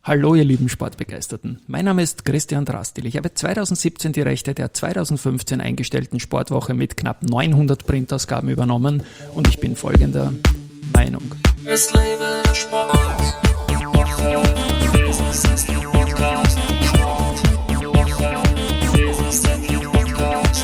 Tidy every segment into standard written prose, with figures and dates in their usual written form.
Hallo ihr lieben Sportbegeisterten, mein Name ist Christian Drastil. Ich habe 2017 die Rechte der 2015 eingestellten Sportwoche mit knapp 900 Printausgaben übernommen und ich bin folgender Meinung. Es lebe der Sport. Dieses ist der Podcast. Sportwoche. Dieses ist der Podcast.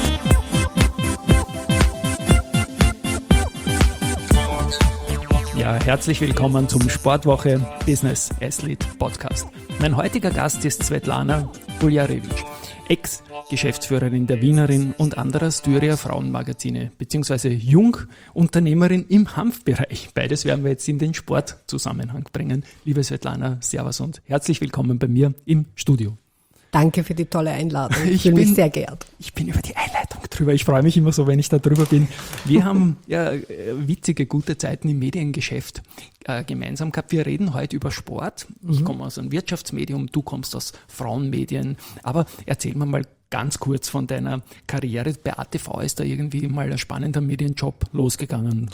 Ja, herzlich willkommen zum Sportwoche Business Athlete Podcast. Mein heutiger Gast ist Svetlana Buljarevic, Ex-Geschäftsführerin der Wienerin und anderer Styria Frauenmagazine, beziehungsweise Jungunternehmerin im Hanfbereich. Beides werden wir jetzt in den Sportzusammenhang bringen. Liebe Svetlana, servus und herzlich willkommen bei mir im Studio. Danke für die tolle Einladung. Ich bin mich sehr geehrt. Ich bin über die Einleitung drüber. Ich freue mich immer so, wenn ich da drüber bin. Wir haben ja witzige, gute Zeiten im Mediengeschäft gemeinsam gehabt. Wir reden heute über Sport. Ich komme aus einem Wirtschaftsmedium, du kommst aus Frauenmedien. Aber erzähl mir mal ganz kurz von deiner Karriere. Bei ATV ist da irgendwie mal ein spannender Medienjob losgegangen.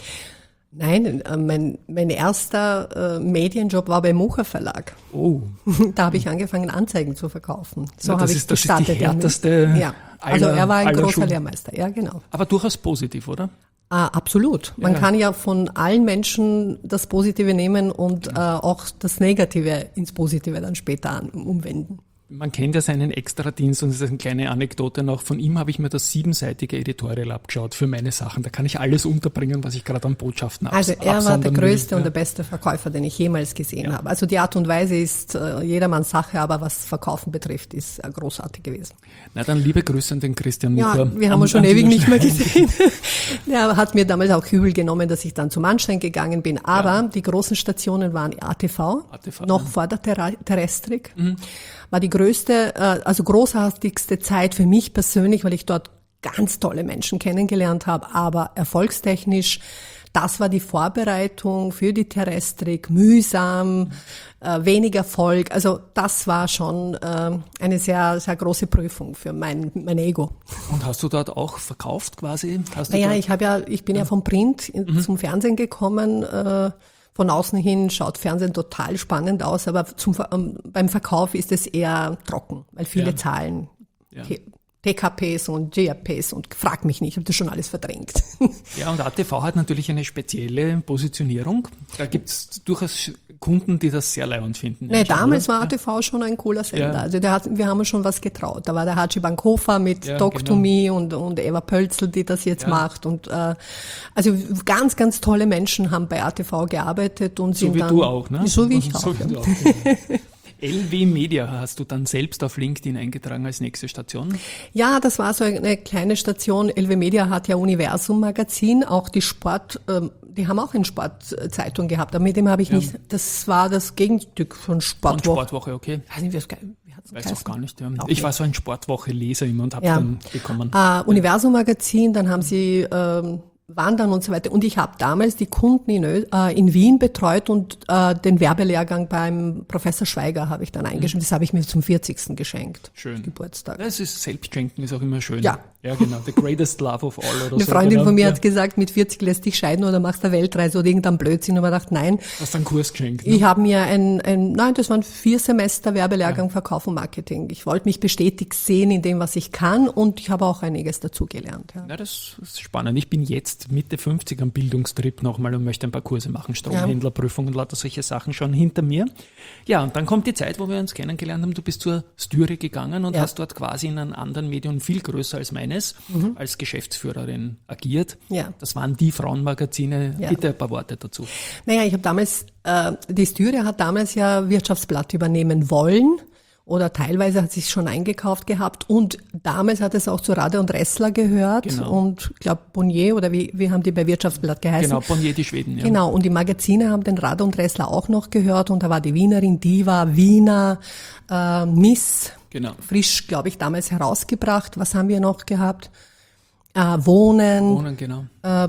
Nein, mein erster Medienjob war beim Mucher Verlag. Oh. Da habe ich angefangen, Anzeigen zu verkaufen. So ja, habe ich gestartet. Das ist die härteste ja. Also er war ein großer Schulen. Lehrmeister, ja genau. Aber durchaus positiv, oder? Absolut. Man kann ja von allen Menschen das Positive nehmen und auch das Negative ins Positive dann später umwenden. Man kennt ja seinen Extradienst und das ist eine kleine Anekdote noch. Von ihm habe ich mir das 7-seitige Editorial abgeschaut für meine Sachen. Da kann ich alles unterbringen, was ich gerade an Botschaften Also er war der größte und der beste Verkäufer, den ich jemals gesehen habe. Also die Art und Weise ist jedermanns Sache, aber was Verkaufen betrifft, ist großartig gewesen. Na dann liebe Grüße an den Christian Mucher. Ja, wir haben uns schon ewig nicht mehr gesehen. Der hat mir damals auch übel genommen, dass ich dann zum Anstein gegangen bin. Aber die großen Stationen waren ATV noch vor der Terrestrik. War die größte, also großartigste Zeit für mich persönlich, weil ich dort ganz tolle Menschen kennengelernt habe, aber erfolgstechnisch, das war die Vorbereitung für die Terrestrik, mühsam, wenig Erfolg. Also das war schon eine sehr, sehr große Prüfung für mein Ego. Und hast du dort auch verkauft quasi? Ich bin ja vom Print zum Fernsehen gekommen. Von außen hin schaut Fernsehen total spannend aus, aber beim Verkauf ist es eher trocken, weil viele Zahlen, TKPs und GRPs und frag mich nicht, ich habe das schon alles verdrängt. Ja, und ATV hat natürlich eine spezielle Positionierung. Da gibt's durchaus Kunden, die das sehr leibend finden. Nee, damals war ATV schon ein cooler Sender. Ja. Also wir haben uns schon was getraut. Da war der Haji Bankhofer mit Talk to Me und Eva Pölzl, die das jetzt macht. Und also ganz, ganz tolle Menschen haben bei ATV gearbeitet und sind dann... So wie du auch, ne? So wie ich auch. So wie du auch. LW Media hast du dann selbst auf LinkedIn eingetragen als nächste Station? Ja, das war so eine kleine Station. LW Media hat ja Universum Magazin, auch die haben auch eine Sportzeitung gehabt, aber mit dem habe ich nicht, das war das Gegenstück von Sportwoche. Von Sportwoche, okay. Weiß auch gar nicht, ja. Ich war so ein Sportwoche-Leser immer und habe dann bekommen. Universum Magazin, dann haben sie Wandern und so weiter. Und ich habe damals die Kunden in Wien betreut und den Werbelehrgang beim Professor Schweiger habe ich dann eingeschrieben. Das habe ich mir zum 40. geschenkt. Schön. Geburtstag. Das ist Selbstschenken, ist auch immer schön. Ja. Ja, genau. The greatest love of all oder Eine so. Freundin von mir hat gesagt, mit 40 lässt dich scheiden oder machst eine Weltreise oder irgendein Blödsinn. Und ich dachte, nein. Hast du einen Kurs geschenkt? Ne? Ich habe mir nein, das waren 4 Semester Werbelehrgang Verkauf und Marketing. Ich wollte mich bestätigt sehen in dem, was ich kann und ich habe auch einiges dazugelernt. Ja, das ist spannend. Ich bin jetzt Mitte 50 am Bildungstrip nochmal und möchte ein paar Kurse machen, Stromhändlerprüfung und lauter solche Sachen schon hinter mir. Ja, und dann kommt die Zeit, wo wir uns kennengelernt haben. Du bist zur Styria gegangen und hast dort quasi in einem anderen Medium, viel größer als meines, als Geschäftsführerin agiert. Ja. Das waren die Frauenmagazine. Ja. Bitte ein paar Worte dazu. Naja, ich habe damals, die Styria hat damals ja Wirtschaftsblatt übernehmen wollen. Oder teilweise hat sich schon eingekauft gehabt und damals hat es auch zu Rader und Ressler gehört und ich glaube Bonnier oder wie haben die bei Wirtschaftsblatt geheißen? Genau, Bonnier, die Schweden. Ja. Genau, und die Magazine haben den Rader und Ressler auch noch gehört und da war die Wienerin, Diva, Wiener, Miss, frisch, glaube ich, damals herausgebracht. Was haben wir noch gehabt? Wohnen, genau.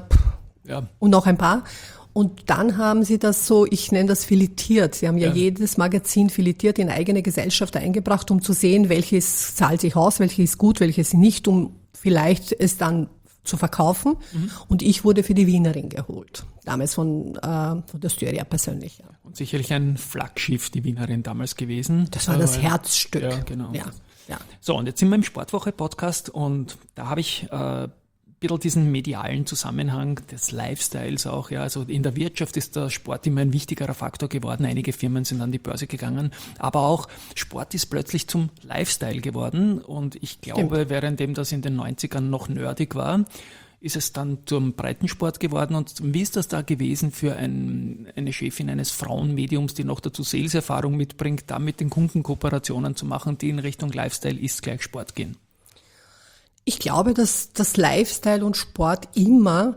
Und noch ein paar. Und dann haben sie das so, ich nenne das filetiert. Sie haben ja jedes Magazin filetiert in eigene Gesellschaft eingebracht, um zu sehen, welches zahlt sich aus, welches ist gut, welches nicht, um vielleicht es dann zu verkaufen. Und ich wurde für die Wienerin geholt. Damals von der Styria persönlich. Ja. Und sicherlich ein Flaggschiff, die Wienerin damals gewesen. Das war das Herzstück. Ja, genau. Ja. Ja. So, und jetzt sind wir im Sportwoche-Podcast und da habe ich ein bisschen diesen medialen Zusammenhang des Lifestyles auch. Ja, also in der Wirtschaft ist der Sport immer ein wichtigerer Faktor geworden. Einige Firmen sind an die Börse gegangen, aber auch Sport ist plötzlich zum Lifestyle geworden und ich glaube, währenddem das in den 90ern noch nerdig war, ist es dann zum Breitensport geworden. Und wie ist das da gewesen für eine Chefin eines Frauenmediums, die noch dazu Sales-Erfahrung mitbringt, da mit den Kunden Kooperationen zu machen, die in Richtung Lifestyle ist gleich Sport gehen? Ich glaube, dass das Lifestyle und Sport immer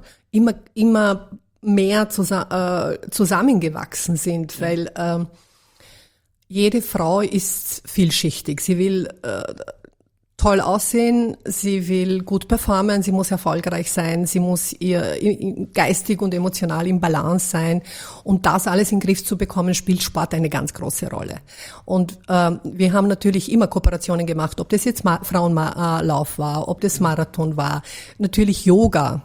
mehr zusammengewachsen sind, weil jede Frau ist vielschichtig. Sie will toll aussehen, sie will gut performen, sie muss erfolgreich sein, sie muss geistig und emotional im Balance sein. Und das alles in den Griff zu bekommen, spielt Sport eine ganz große Rolle. Und wir haben natürlich immer Kooperationen gemacht, ob das jetzt Frauenlauf war, ob das Marathon war, natürlich Yoga,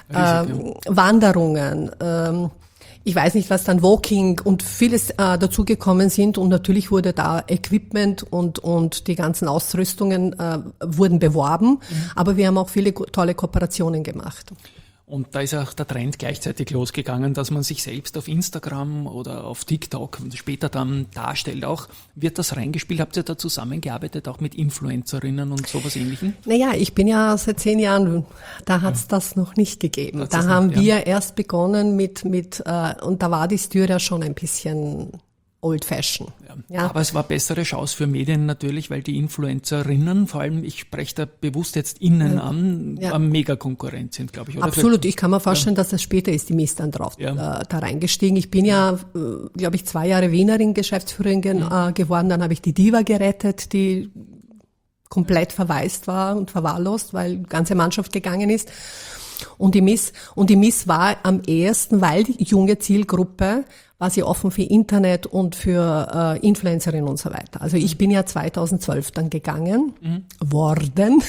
Wanderungen, ich weiß nicht, was dann Walking und vieles dazugekommen sind und natürlich wurde da Equipment und die ganzen Ausrüstungen wurden beworben, aber wir haben auch viele tolle Kooperationen gemacht. Und da ist auch der Trend gleichzeitig losgegangen, dass man sich selbst auf Instagram oder auf TikTok und später dann darstellt auch. Wird das reingespielt? Habt ihr da zusammengearbeitet, auch mit Influencerinnen und sowas Ähnlichem? Naja, ich bin ja seit 10 Jahren, da hat's das noch nicht gegeben. Da haben wir erst begonnen mit und da war die Styria schon ein bisschen old fashion. Ja. Aber es war bessere Chance für Medien natürlich, weil die Influencerinnen, vor allem ich spreche da bewusst jetzt innen an, mega Konkurrent sind, glaube ich. Oder? Absolut, ich kann mir vorstellen, dass das später ist, die Miss dann drauf da reingestiegen. Ich bin ja, glaube ich, 2 Jahre Wienerin, Geschäftsführerin geworden, dann habe ich die Diva gerettet, die komplett verwaist war und verwahrlost, weil die ganze Mannschaft gegangen ist. Und die Miss war am ehesten, weil die junge Zielgruppe war sie offen für Internet und für Influencerinnen und so weiter. Also ich bin ja 2012 dann gegangen worden.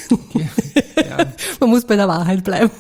Ja. Man muss bei der Wahrheit bleiben.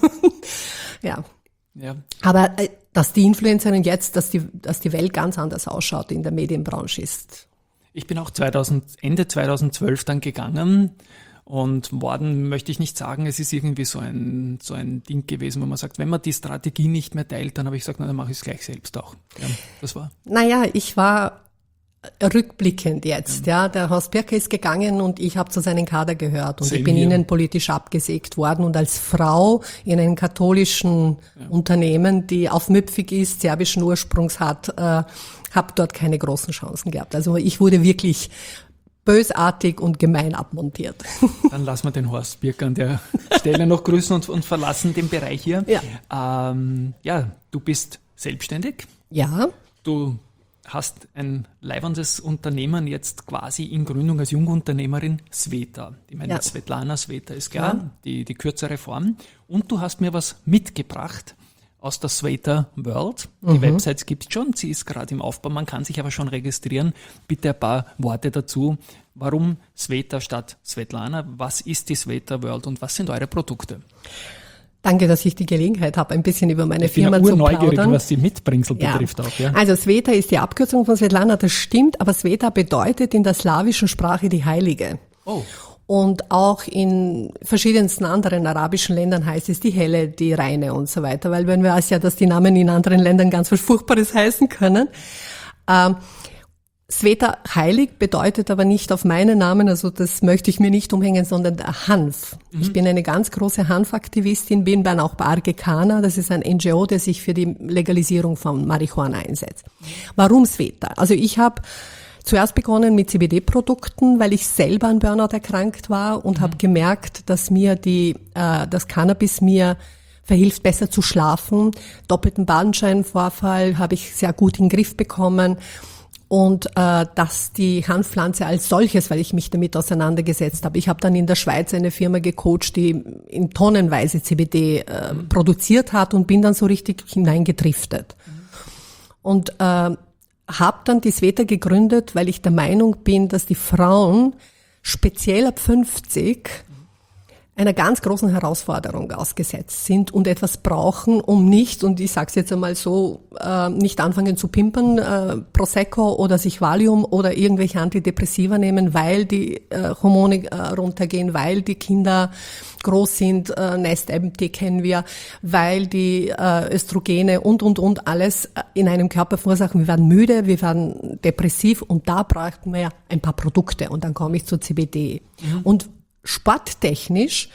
Ja. Aber dass die Influencerin jetzt, dass die Welt ganz anders ausschaut in der Medienbranche ist. Ich bin auch Ende 2012 dann gegangen. Und worden möchte ich nicht sagen, es ist irgendwie so ein Ding gewesen, wo man sagt, wenn man die Strategie nicht mehr teilt, dann habe ich gesagt, dann mache ich es gleich selbst auch. Ja, das war. Naja, ich war rückblickend jetzt, der Horst Pirker ist gegangen und ich habe zu seinem Kader gehört und ich bin innenpolitisch abgesägt worden und als Frau in einem katholischen Unternehmen, die aufmüpfig ist, serbischen Ursprungs hat, habe dort keine großen Chancen gehabt. Also ich wurde wirklich bösartig und gemein abmontiert. Dann lassen wir den Horst Pirker an der Stelle noch grüßen und verlassen den Bereich hier. Ja. Du bist selbstständig. Ja. Du hast ein leibendes Unternehmen jetzt quasi in Gründung als Jungunternehmerin, Sveta. Ich meine, Svetlana Sveta ist klar, die kürzere Form. Und du hast mir was mitgebracht aus der Sveta World. Die Website gibt's schon, sie ist gerade im Aufbau, man kann sich aber schon registrieren. Bitte ein paar Worte dazu. Warum Sveta statt Svetlana? Was ist die Sveta World und was sind eure Produkte? Danke, dass ich die Gelegenheit habe, ein bisschen über meine Firma zu plaudern. Ich bin neugierig, was die Mitbringsel betrifft auch. Ja. Also Sveta ist die Abkürzung von Svetlana, das stimmt, aber Sveta bedeutet in der slawischen Sprache die Heilige. Oh. Und auch in verschiedensten anderen arabischen Ländern heißt es die Helle, die Reine und so weiter, weil man weiß ja, dass die Namen in anderen Ländern ganz was Furchtbares heißen können. Sveta heilig bedeutet aber nicht auf meinen Namen, also das möchte ich mir nicht umhängen, sondern der Hanf. Ich bin eine ganz große Hanfaktivistin, bin dann auch bei Argekana, das ist ein NGO, der sich für die Legalisierung von Marihuana einsetzt. Warum Sveta? Also ich habe zuerst begonnen mit CBD-Produkten, weil ich selber an Burnout erkrankt war und habe gemerkt, dass mir das Cannabis mir verhilft, besser zu schlafen. Doppelten Bandscheibenvorfall habe ich sehr gut in den Griff bekommen. Und dass die Hanfpflanze als solches, weil ich mich damit auseinandergesetzt habe. Ich habe dann in der Schweiz eine Firma gecoacht, die in tonnenweise CBD produziert hat und bin dann so richtig hineingedriftet. Und habe dann die Sveta gegründet, weil ich der Meinung bin, dass die Frauen speziell ab 50 einer ganz großen Herausforderung ausgesetzt sind und etwas brauchen, um nicht, und ich sage es jetzt einmal so, nicht anfangen zu pimpen, Prosecco oder sich Valium oder irgendwelche Antidepressiva nehmen, weil die Hormone runtergehen, weil die Kinder groß sind, Nest-MT kennen wir, weil die Östrogene und alles in einem Körper verursachen. Wir werden müde, wir werden depressiv und da brauchen wir ein paar Produkte und dann komme ich zu CBD. Und sporttechnisch,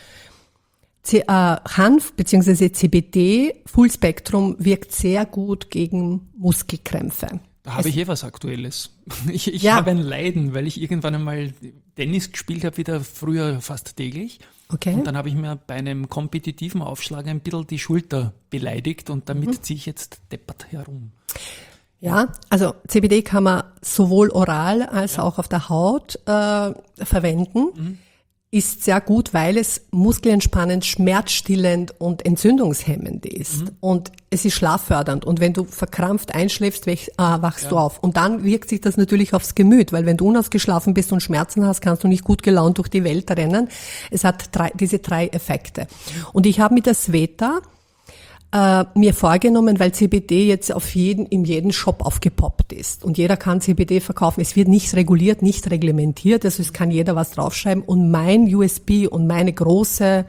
Hanf bzw. CBD, Fullspektrum, wirkt sehr gut gegen Muskelkrämpfe. Da habe ich was Aktuelles. Ich habe ein Leiden, weil ich irgendwann einmal Tennis gespielt habe, wieder früher fast täglich. Okay. Und dann habe ich mir bei einem kompetitiven Aufschlag ein bisschen die Schulter beleidigt und damit ziehe ich jetzt deppert herum. Ja, also CBD kann man sowohl oral als auch auf der Haut verwenden. Ist sehr gut, weil es muskelentspannend, schmerzstillend und entzündungshemmend ist. Und es ist schlaffördernd. Und wenn du verkrampft einschläfst, wachst du auf. Und dann wirkt sich das natürlich aufs Gemüt, weil wenn du unausgeschlafen bist und Schmerzen hast, kannst du nicht gut gelaunt durch die Welt rennen. Es hat diese 3 Effekte. Und ich habe mit der Sveta mir vorgenommen, weil CBD jetzt in jedem Shop aufgepoppt ist und jeder kann CBD verkaufen. Es wird nicht reguliert, nicht reglementiert, also es kann jeder was draufschreiben und mein USB und meine große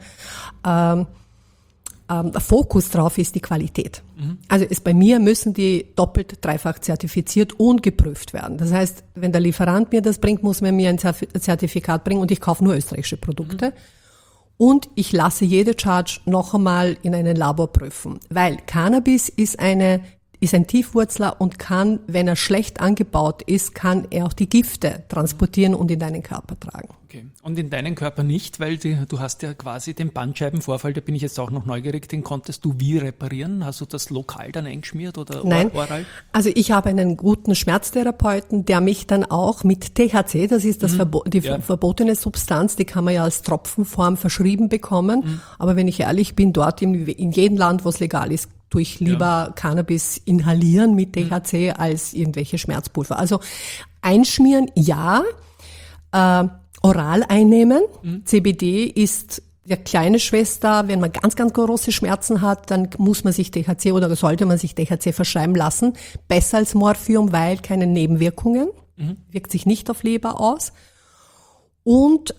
Fokus drauf ist die Qualität. Also bei mir müssen die doppelt, dreifach zertifiziert und geprüft werden. Das heißt, wenn der Lieferant mir das bringt, muss man mir ein Zertifikat bringen und ich kaufe nur österreichische Produkte. Und ich lasse jede Charge noch einmal in einem Labor prüfen, weil Cannabis ist ein Tiefwurzler und kann, wenn er schlecht angebaut ist, kann er auch die Gifte transportieren und in deinen Körper tragen. Okay. Und in deinen Körper nicht, weil du hast ja quasi den Bandscheibenvorfall, da bin ich jetzt auch noch neugierig, den konntest du wie reparieren? Hast du das lokal dann eingeschmiert oder Nein. Oral? Also ich habe einen guten Schmerztherapeuten, der mich dann auch mit THC, das ist die verbotene Substanz, die kann man ja als Tropfenform verschrieben bekommen. Aber wenn ich ehrlich bin, dort in jedem Land, wo es legal ist, tue ich lieber Cannabis inhalieren mit THC als irgendwelche Schmerzpulver. Also einschmieren, ja, oral einnehmen. CBD ist der kleine Schwester, wenn man ganz, ganz große Schmerzen hat, dann muss man sich THC oder sollte man sich THC verschreiben lassen. Besser als Morphium, weil keine Nebenwirkungen, wirkt sich nicht auf Leber aus. Und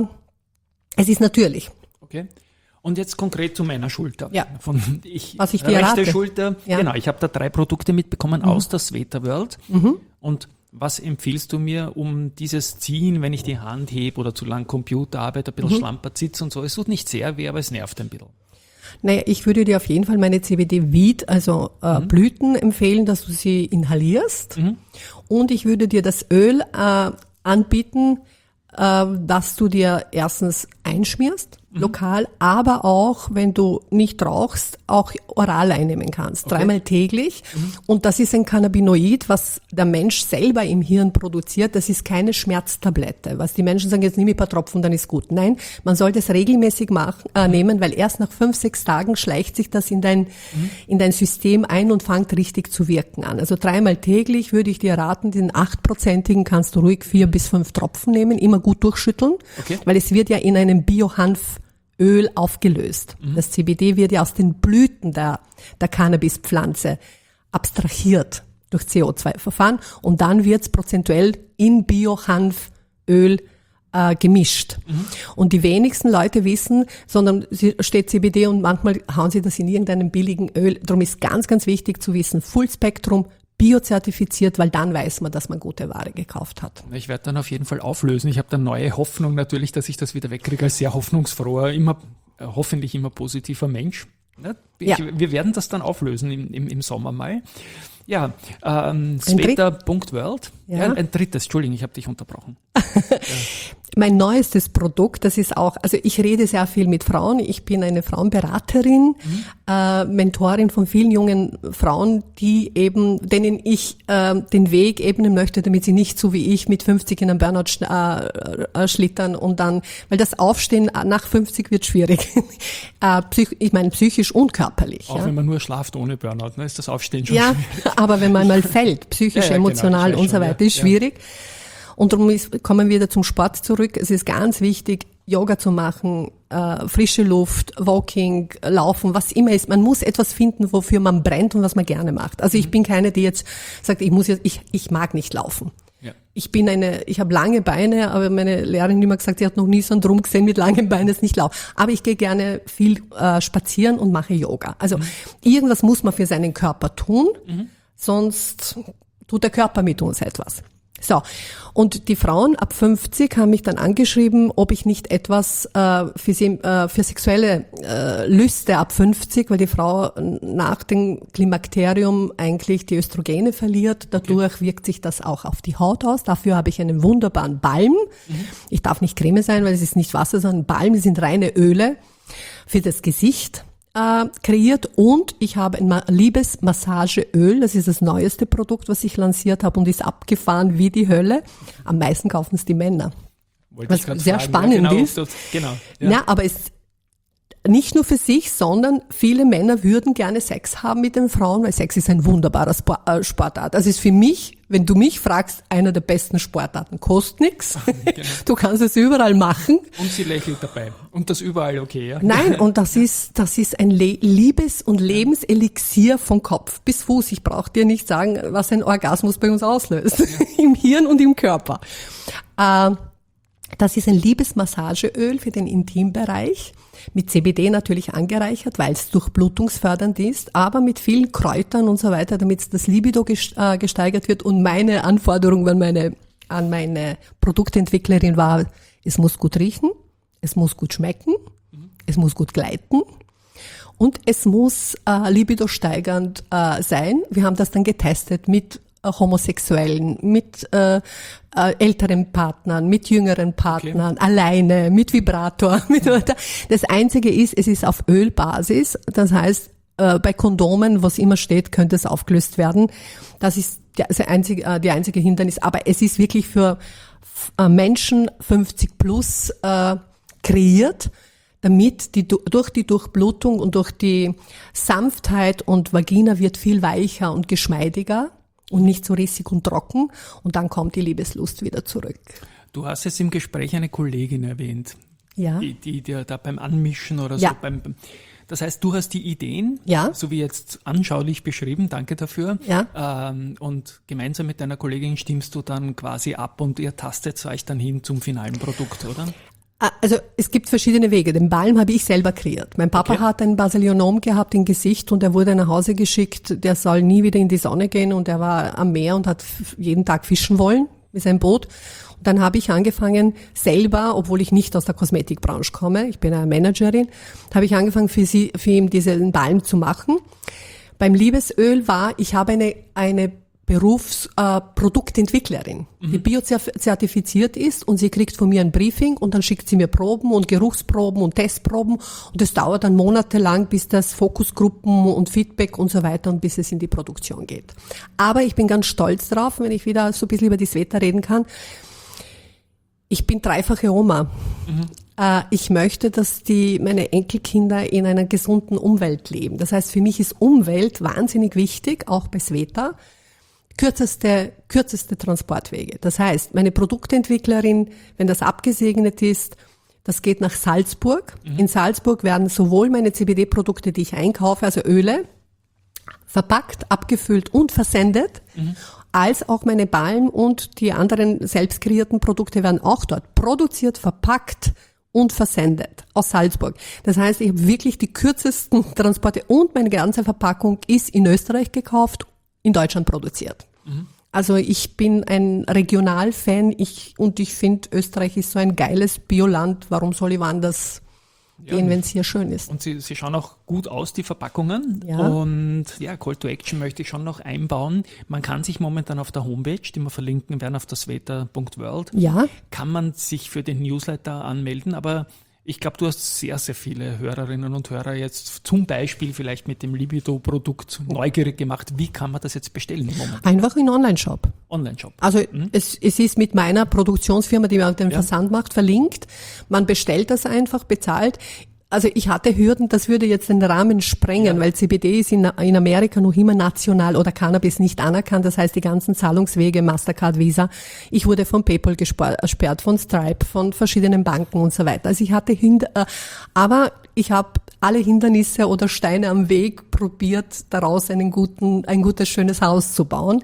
es ist natürlich. Okay. Und jetzt konkret zu meiner Schulter. Ja. Was ich dir rate. Schulter. Ja. Genau, ich habe da 3 Produkte mitbekommen aus der Sveta World. Und was empfiehlst du mir, um dieses Ziehen, wenn ich die Hand hebe oder zu lang Computer arbeite, ein bisschen schlampert sitze und so? Es tut nicht sehr weh, aber es nervt ein bisschen. Naja, ich würde dir auf jeden Fall meine CBD-Weed, also Blüten empfehlen, dass du sie inhalierst. Und ich würde dir das Öl anbieten, dass du dir erstens einschmierst, lokal, aber auch, wenn du nicht rauchst, auch oral einnehmen kannst, 3-mal täglich. Und das ist ein Cannabinoid, was der Mensch selber im Hirn produziert. Das ist keine Schmerztablette. Was die Menschen sagen, jetzt nehme ich ein paar Tropfen, dann ist gut. Nein, man sollte es regelmäßig nehmen, weil erst nach 5-6 Tagen schleicht sich das in dein System ein und fängt richtig zu wirken an. Also 3-mal täglich würde ich dir raten, den 8%igen kannst du ruhig 4 bis 5 Tropfen nehmen, immer gut durchschütteln, weil es wird ja in einem Biohanföl aufgelöst. Das CBD wird ja aus den Blüten der Cannabispflanze abstrahiert durch CO2-Verfahren und dann wird es prozentuell in Biohanföl gemischt. Und die wenigsten Leute wissen, sondern steht CBD und manchmal hauen sie das in irgendeinem billigen Öl. Darum ist ganz, ganz wichtig zu wissen, Fullspektrum, biozertifiziert, weil dann weiß man, dass man gute Ware gekauft hat. Ich werde dann auf jeden Fall auflösen. Ich habe dann neue Hoffnung natürlich, dass ich das wieder wegkriege, als sehr hoffnungsfroher, hoffentlich immer positiver Mensch. Wir werden das dann auflösen im Sommer mal. Ja, Sveta.world. Ja, ein drittes, Entschuldigung, ich habe dich unterbrochen. Mein neuestes Produkt, das ist auch, also ich rede sehr viel mit Frauen, ich bin eine Frauenberaterin, Mentorin von vielen jungen Frauen, denen ich den Weg ebnen möchte, damit sie nicht so wie ich mit 50 in einem Burnout schlittern und dann, weil das Aufstehen nach 50 wird schwierig. Ich meine psychisch und körperlich. Auch wenn man nur schlaft ohne Burnout, ne, ist das Aufstehen schon schwierig. Ja, aber wenn man mal fällt, psychisch, emotional und so weiter, ist schwierig. Und darum kommen wir wieder zum Sport zurück. Es ist ganz wichtig, Yoga zu machen, frische Luft, Walking, Laufen, was immer ist. Man muss etwas finden, wofür man brennt und was man gerne macht. Also ich bin keine, die jetzt sagt, ich mag nicht laufen. Ja. Ich habe lange Beine, aber meine Lehrerin hat immer gesagt, sie hat noch nie so einen Drum gesehen mit langen Beinen, ist nicht lau. Aber ich gehe gerne viel spazieren und mache Yoga. Also irgendwas muss man für seinen Körper tun, sonst tut der Körper mit uns etwas. So, und die Frauen ab 50 haben mich dann angeschrieben, ob ich nicht etwas für sexuelle Lüste ab 50, weil die Frau nach dem Klimakterium eigentlich die Östrogene verliert. Dadurch wirkt sich das auch auf die Haut aus. Dafür habe ich einen wunderbaren Balm. Ich darf nicht Creme sein, weil es ist nicht Wasser, sondern Balm. Das sind reine Öle für das Gesicht kreiert, und ich habe ein Liebesmassageöl, das ist das neueste Produkt, was ich lanciert habe und ist abgefahren wie die Hölle. Am meisten kaufen es die Männer. Was sehr spannend ist. Genau. Ja, aber es nicht nur für sich, sondern viele Männer würden gerne Sex haben mit den Frauen, weil Sex ist ein wunderbarer Sportart. Also ist für mich, wenn du mich fragst, einer der besten Sportarten. Kostet nichts. Genau. Du kannst es überall machen. Und sie lächelt dabei. Und das überall okay, ja? Nein, und das ist ein Liebes- und Lebenselixier von Kopf bis Fuß. Ich brauche dir nicht sagen, was ein Orgasmus bei uns auslöst. Im Hirn und im Körper. Das ist ein Liebesmassageöl für den Intimbereich. Mit CBD natürlich angereichert, weil es durchblutungsfördernd ist, aber mit vielen Kräutern und so weiter, damit das Libido gesteigert wird. Und meine Anforderung an meine Produktentwicklerin war, es muss gut riechen, es muss gut schmecken, es muss gut gleiten und es muss Libido steigernd sein. Wir haben das dann getestet mit Homosexuellen, mit älteren Partnern, mit jüngeren Partnern, alleine, mit Vibrator, mit weiter. Das Einzige ist, es ist auf Ölbasis. Das heißt, bei Kondomen, was immer steht, könnte es aufgelöst werden. Das ist die einzige Hindernis. Aber es ist wirklich für Menschen 50 plus kreiert, damit durch die Durchblutung und durch die Sanftheit, und Vagina wird viel weicher und geschmeidiger und nicht so rissig und trocken, und dann kommt die Liebeslust wieder zurück. Du hast jetzt im Gespräch eine Kollegin erwähnt, ja, die da beim Anmischen oder so. Ja. Das heißt, du hast die Ideen, ja, so wie jetzt anschaulich beschrieben, danke dafür. Ja. Und gemeinsam mit deiner Kollegin stimmst du dann quasi ab und ihr tastet euch dann hin zum finalen Produkt, oder? Also es gibt verschiedene Wege. Den Balm habe ich selber kreiert. Mein Papa hat ein Basilionom gehabt im Gesicht und er wurde nach Hause geschickt. Der soll nie wieder in die Sonne gehen, und er war am Meer und hat jeden Tag fischen wollen mit seinem Boot. Und dann habe ich angefangen selber, obwohl ich nicht aus der Kosmetikbranche komme, ich bin eine Managerin, habe ich angefangen für ihn diesen Balm zu machen. Beim Liebesöl ich habe eine Produktentwicklerin, die biozertifiziert ist, und sie kriegt von mir ein Briefing und dann schickt sie mir Proben und Geruchsproben und Testproben, und das dauert dann monatelang, bis das Fokusgruppen und Feedback und so weiter und bis es in die Produktion geht. Aber ich bin ganz stolz drauf, wenn ich wieder so ein bisschen über die Sveta reden kann. Ich bin dreifache Oma. Ich möchte, dass meine Enkelkinder in einer gesunden Umwelt leben. Das heißt, für mich ist Umwelt wahnsinnig wichtig, auch bei Sveta. Kürzeste Transportwege. Das heißt, meine Produktentwicklerin, wenn das abgesegnet ist, das geht nach Salzburg. In Salzburg werden sowohl meine CBD-Produkte, die ich einkaufe, also Öle, verpackt, abgefüllt und versendet, als auch meine Balm und die anderen selbst kreierten Produkte werden auch dort produziert, verpackt und versendet aus Salzburg. Das heißt, ich habe wirklich die kürzesten Transporte, und meine ganze Verpackung ist in Österreich gekauft, in Deutschland produziert. Also ich bin ein Regionalfan, und ich finde, Österreich ist so ein geiles Bioland. Warum soll ich woanders gehen, wenn es hier schön ist? Und sie schauen auch gut aus, die Verpackungen. Ja. Und ja, Call to Action möchte ich schon noch einbauen. Man kann sich momentan auf der Homepage, die wir verlinken werden, auf der sveta.world, kann man sich für den Newsletter anmelden, aber ich glaube, du hast sehr, sehr viele Hörerinnen und Hörer jetzt zum Beispiel vielleicht mit dem Libido-Produkt neugierig gemacht. Wie kann man das jetzt bestellen im Moment? Einfach in Online-Shop. Online-Shop. Also es ist mit meiner Produktionsfirma, die mir den Versand macht, verlinkt. Man bestellt das einfach, bezahlt. Also ich hatte Hürden, das würde jetzt den Rahmen sprengen, weil CBD ist in Amerika noch immer national oder Cannabis nicht anerkannt. Das heißt, die ganzen Zahlungswege, Mastercard, Visa, ich wurde von PayPal gesperrt, von Stripe, von verschiedenen Banken und so weiter. Also ich hatte aber ich habe alle Hindernisse oder Steine am Weg probiert, daraus ein gutes, schönes Haus zu bauen.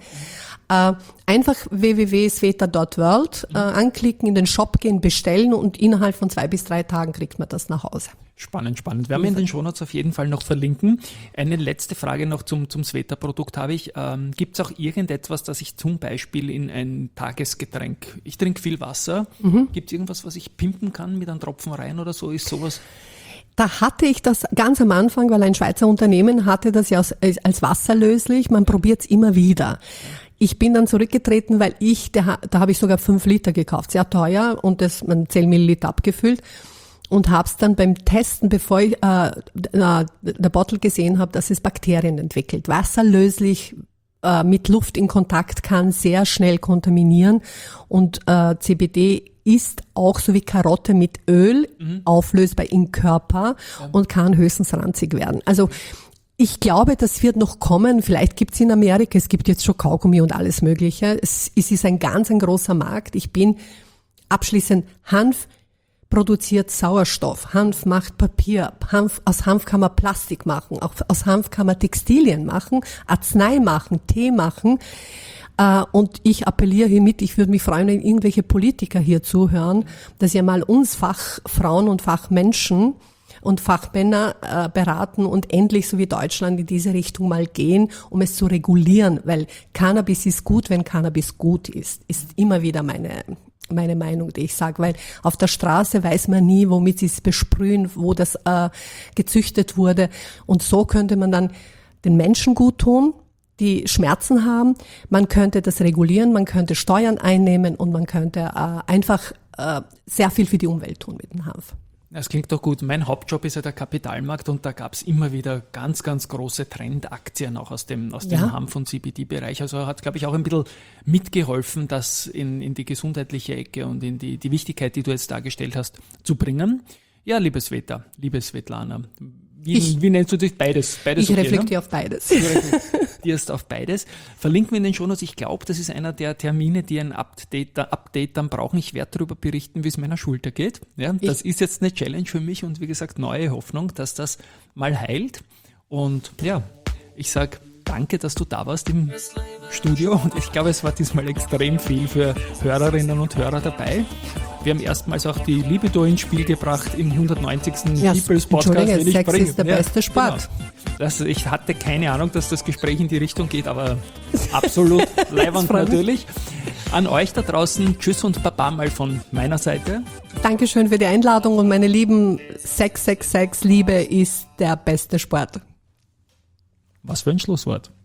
Einfach www.sveta.world anklicken, in den Shop gehen, bestellen und innerhalb von 2 bis 3 Tagen kriegt man das nach Hause. Spannend. Werden wir in den Shownotes auf jeden Fall noch verlinken. Eine letzte Frage noch zum Sveta-Produkt habe ich. Gibt es auch irgendetwas, das ich zum Beispiel in ein Tagesgetränk, ich trinke viel Wasser, gibt es irgendwas, was ich pimpen kann mit einem Tropfen rein oder so? Ist sowas? Da hatte ich das ganz am Anfang, weil ein Schweizer Unternehmen hatte das ja als wasserlöslich. Man probiert es immer wieder. Ich bin dann zurückgetreten, weil da habe ich sogar 5 Liter gekauft, sehr teuer und man 10 Milliliter abgefüllt und habe es dann beim Testen, bevor ich der Bottle gesehen habe, dass es Bakterien entwickelt. Wasserlöslich mit Luft in Kontakt kann sehr schnell kontaminieren und CBD ist auch so wie Karotte mit Öl auflösbar im Körper und kann höchstens ranzig werden. Also ich glaube, das wird noch kommen. Vielleicht gibt es in Amerika, es gibt jetzt schon Kaugummi und alles Mögliche. Es ist ein großer Markt. Ich bin abschließend, Hanf produziert Sauerstoff, Hanf macht Papier, aus Hanf kann man Plastik machen, auch aus Hanf kann man Textilien machen, Arznei machen, Tee machen. Und ich appelliere hiermit, ich würde mich freuen, wenn irgendwelche Politiker hier zuhören, dass ihr mal uns Fachfrauen und Fachmenschen und Fachmänner beraten und endlich, so wie Deutschland, in diese Richtung mal gehen, um es zu regulieren, weil Cannabis ist gut, wenn Cannabis gut ist immer wieder meine Meinung, die ich sage, weil auf der Straße weiß man nie, womit sie es besprühen, wo das gezüchtet wurde, und so könnte man dann den Menschen gut tun, die Schmerzen haben, man könnte das regulieren, man könnte Steuern einnehmen und man könnte einfach sehr viel für die Umwelt tun mit dem Hanf. Das klingt doch gut. Mein Hauptjob ist ja der Kapitalmarkt und da gab es immer wieder ganz, ganz große Trendaktien auch aus dem Hanf- und CBD-Bereich. Also hat, glaube ich, auch ein bisschen mitgeholfen, das in die gesundheitliche Ecke und in die Wichtigkeit, die du jetzt dargestellt hast, zu bringen. Ja, liebe Svetlana, wie nennst du dich? Beides Ich okay, reflektiere auf beides. Du reflektierst auf beides. Verlinken wir in den Shownotes. Ich glaube, das ist einer der Termine, die ein Update dann brauchen. Ich werde darüber berichten, wie es meiner Schulter geht. Ja, das ist jetzt eine Challenge für mich und wie gesagt, neue Hoffnung, dass das mal heilt. Und ja, ich sage danke, dass du da warst im Studio und ich glaube, es war diesmal extrem viel für Hörerinnen und Hörer dabei. Wir haben erstmals auch die Libido ins Spiel gebracht im 190. People's Podcast, den ich Sex bringe. ist der beste Sport. Genau. Ich hatte keine Ahnung, dass das Gespräch in die Richtung geht, aber absolut leiwand natürlich. An euch da draußen, tschüss und Baba mal von meiner Seite. Dankeschön für die Einladung und meine Lieben, Sex, Liebe ist der beste Sport. Was für ein Schlusswort.